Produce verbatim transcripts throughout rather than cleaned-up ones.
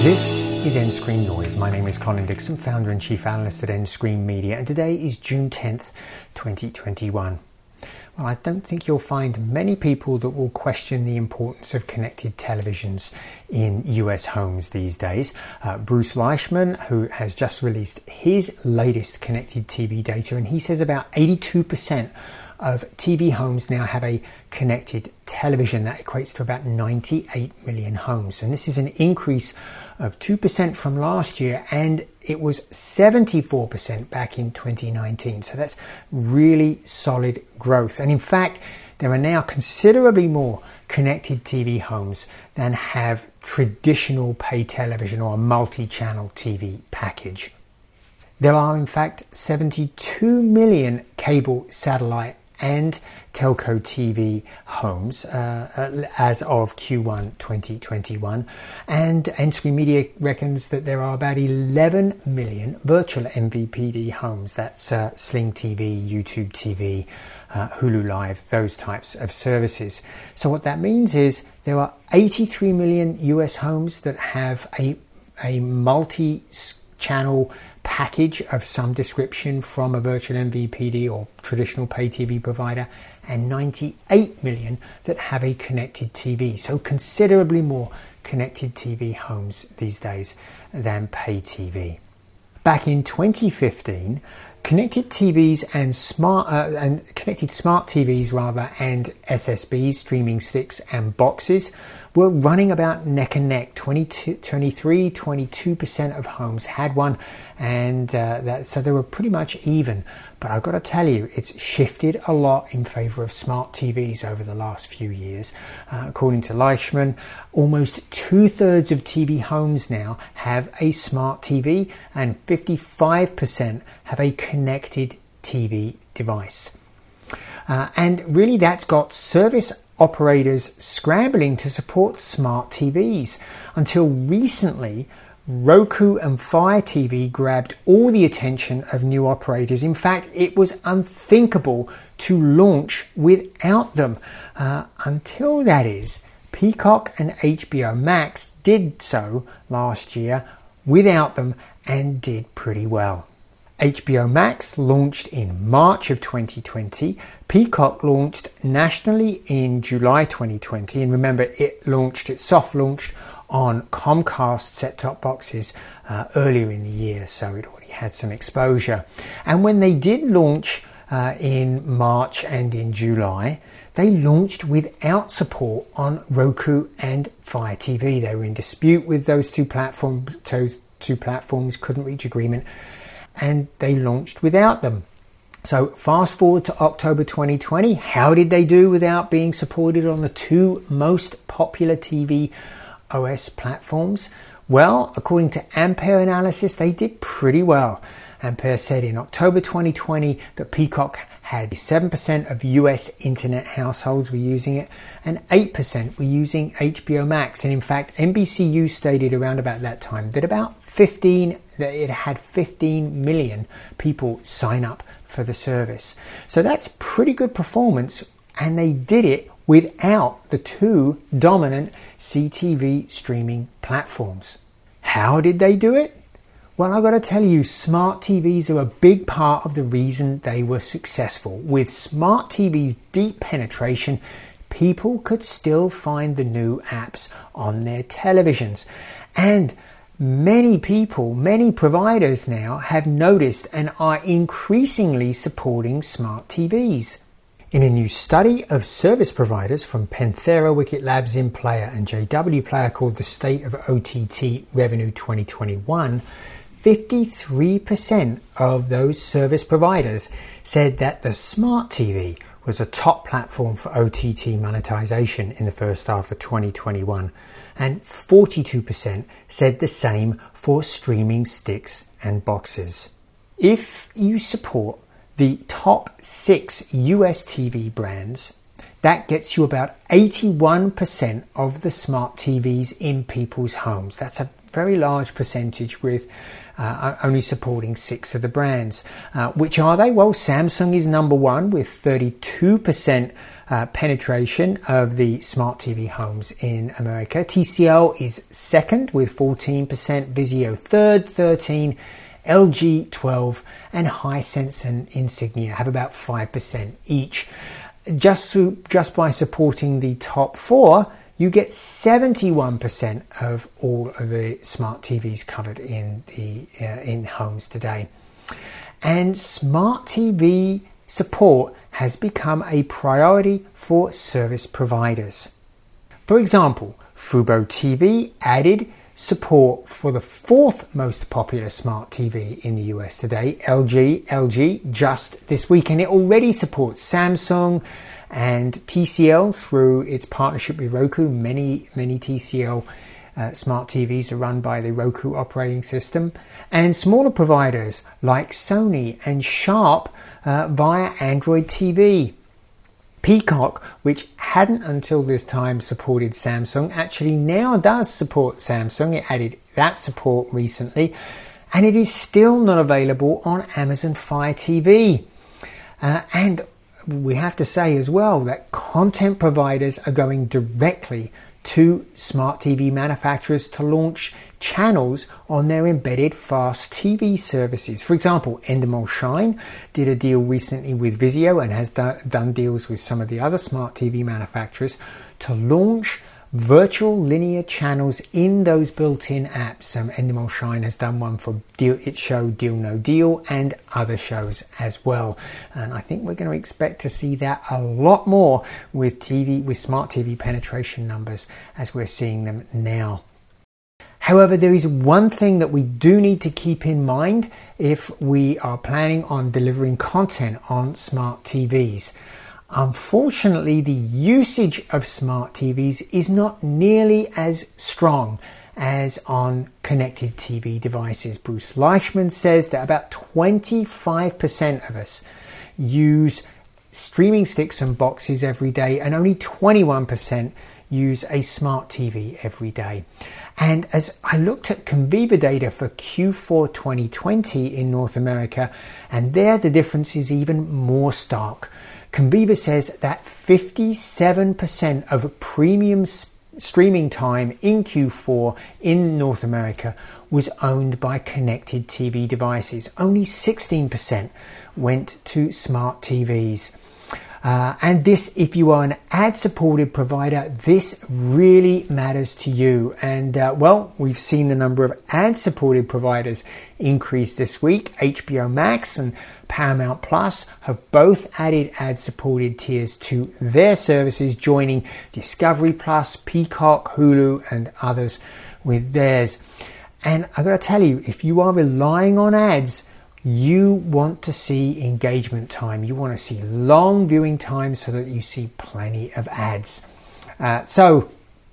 This is Endscreen Noise. My name is Colin Dixon, founder and chief analyst at Endscreen Media, and today is June tenth, twenty twenty-one. Well, I don't think you'll find many people that will question the importance of connected televisions in U S homes these days. Uh, Bruce Leishman, who has just released his latest connected T V data, and he says about eighty-two percent of T V homes now have a connected television. That equates to about ninety-eight million homes. And this is an increase of two percent from last year, and it was seventy-four percent back in twenty nineteen. So that's really solid growth. And in fact, there are now considerably more connected T V homes than have traditional pay television or a multi-channel T V package. There are in fact seventy-two million cable, satellite and telco T V homes uh, as of Q one twenty twenty-one, and Endscreen Media reckons that there are about eleven million virtual M V P D homes. That's uh, Sling T V, YouTube T V, uh, Hulu Live, those types of services. So what that means is there are eighty-three million U S homes that have a, a multi-channel package of some description from a virtual M V P D or traditional pay T V provider, and ninety-eight million that have a connected T V. So considerably more connected T V homes these days than pay T V. Back in twenty fifteen, connected T Vs and smart uh, and connected smart T Vs rather and S S Bs, streaming sticks and boxes were running about neck and neck. twenty-two, twenty-three, twenty-two percent of homes had one, and uh, that, so they were pretty much even. But I've got to tell you, it's shifted a lot in favor of smart T Vs over the last few years. Uh, according to Leishman, almost two-thirds of T V homes now have a smart T V, and fifty-five percent have a connected T V device. Uh, and really that's got service operators scrambling to support smart T Vs. Until recently, Roku and Fire T V grabbed all the attention of new operators. In fact, it was unthinkable to launch without them. Uh, until that is, Peacock and H B O Max did so last year without them and did pretty well. H B O Max launched in March of twenty twenty. Peacock launched nationally in July twenty twenty. And remember, it launched, it soft launched on Comcast set-top boxes uh, earlier in the year. So it already had some exposure. And when they did launch uh, in March and in July, they launched without support on Roku and Fire T V. They were in dispute with those two platforms, those two platforms couldn't reach agreement, and they launched without them. So fast forward to October twenty twenty, how did they do without being supported on the two most popular T V O S platforms? Well, according to Ampere Analysis, they did pretty well. Ampere said in October twenty twenty that Peacock had seven percent of U S internet households were using it, and eight percent were using H B O Max. And in fact, N B C U stated around about that time that about fifteen, that it had fifteen million people sign up for the service. So that's pretty good performance, and they did it without the two dominant C T V streaming platforms. How did they do it? Well, I've got to tell you, smart T Vs are a big part of the reason they were successful. With smart T Vs' deep penetration, people could still find the new apps on their televisions. And many people, many providers now have noticed and are increasingly supporting smart T Vs. In a new study of service providers from Penthera, Wicket Labs, InPlayer and J W Player called The State of O T T Revenue twenty twenty-one, fifty-three percent of those service providers said that the smart T V was a top platform for O T T monetization in the first half of twenty twenty-one, and forty-two percent said the same for streaming sticks and boxes. If you support the top six U S T V brands, that gets you about eighty-one percent of the smart T Vs in people's homes. That's a very large percentage, with uh, only supporting six of the brands. Uh, which are they? Well, Samsung is number one with thirty-two percent uh, penetration of the smart T V homes in America. T C L is second with fourteen percent, Vizio third, thirteen, L G twelve, and Hisense and Insignia have about five percent each. Just through, just by supporting the top four, you get seventy-one percent of all of the smart T Vs covered in the uh, in homes today. And smart T V support has become a priority for service providers. For example, Fubo T V added support for the fourth most popular smart T V in the U S today, L G, L G, just this week. And it already supports Samsung and T C L through its partnership with Roku. Many, many T C L uh, smart T Vs are run by the Roku operating system. And smaller providers like Sony and Sharp uh, via Android T V. Peacock, which hadn't until this time supported Samsung, actually now does support Samsung. It added that support recently, and it is still not available on Amazon Fire T V. Uh, and we have to say as well that content providers are going directly to smart T V manufacturers to launch channels on their embedded fast T V services. For example, Endemol Shine did a deal recently with Vizio and has do- done deals with some of the other smart T V manufacturers to launch virtual linear channels in those built-in apps. Um, Endemol Shine has done one for deal, its show Deal No Deal, and other shows as well. And I think we're going to expect to see that a lot more with T V, with smart T V penetration numbers as we're seeing them now. However, there is one thing that we do need to keep in mind if we are planning on delivering content on smart T Vs. Unfortunately, the usage of smart T Vs is not nearly as strong as on connected T V devices. Bruce Leichman says that about twenty-five percent of us use streaming sticks and boxes every day, and only twenty-one percent use a smart T V every day. And as I looked at Conviva data for Q four twenty twenty in North America, and there the difference is even more stark. Conviva says that fifty-seven percent of premium streaming time in Q four in North America was owned by connected T V devices. Only sixteen percent went to smart T Vs. Uh, and this, if you are an ad-supported provider, this really matters to you. And uh, well, we've seen the number of ad-supported providers increase this week. H B O Max and Paramount Plus have both added ad-supported tiers to their services, joining Discovery Plus, Peacock, Hulu, and others with theirs. And I've got to tell you, if you are relying on ads, you want to see engagement time. You want to see long viewing time so that you see plenty of ads. Uh, so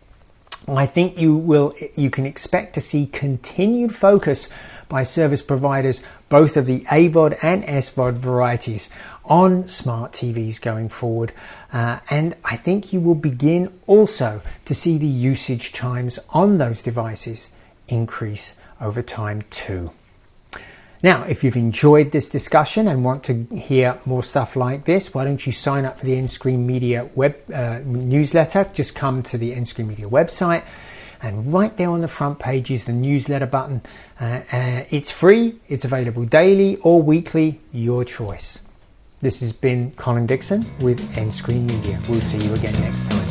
I think you will, you can expect to see continued focus by service providers, both of the A V O D and S V O D varieties, on smart T Vs going forward. Uh, and I think you will begin also to see the usage times on those devices increase over time too. Now, if you've enjoyed this discussion and want to hear more stuff like this, why don't you sign up for the Endscreen Media web uh, newsletter? Just come to the Endscreen Media website, and right there on the front page is the newsletter button. Uh, uh, it's free, it's available daily or weekly, your choice. This has been Colin Dixon with Endscreen Media. We'll see you again next time.